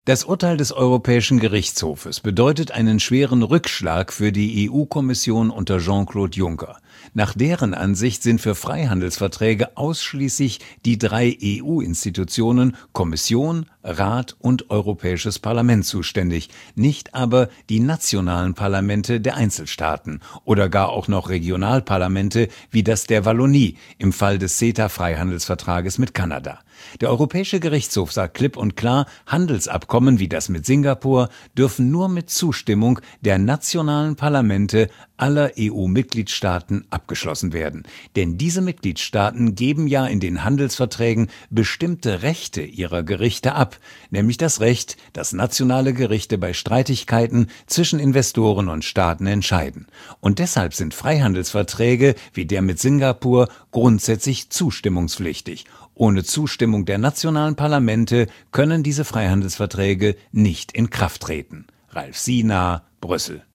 Das Urteil des Europäischen Gerichtshofes bedeutet einen schweren Rückschlag für die EU-Kommission unter Jean-Claude Juncker. Nach deren Ansicht sind für Freihandelsverträge ausschließlich die drei EU-Institutionen Kommission, Rat und Europäisches Parlament zuständig, nicht aber die nationalen Parlamente der Einzelstaaten oder gar auch noch Regionalparlamente wie das der Wallonie im Fall des CETA-Freihandelsvertrages mit Kanada. Der Europäische Gerichtshof sagt klipp und klar, Handelsabkommen wie das mit Singapur dürfen nur mit Zustimmung der nationalen Parlamente aller EU-Mitgliedstaaten abgeschlossen werden. Denn diese Mitgliedstaaten geben ja in den Handelsverträgen bestimmte Rechte ihrer Gerichte ab, nämlich das Recht, dass nationale Gerichte bei Streitigkeiten zwischen Investoren und Staaten entscheiden. Und deshalb sind Freihandelsverträge wie der mit Singapur grundsätzlich zustimmungspflichtig. Ohne Zustimmung der nationalen Parlamente können diese Freihandelsverträge nicht in Kraft treten. Ralf Sienaar, Brüssel.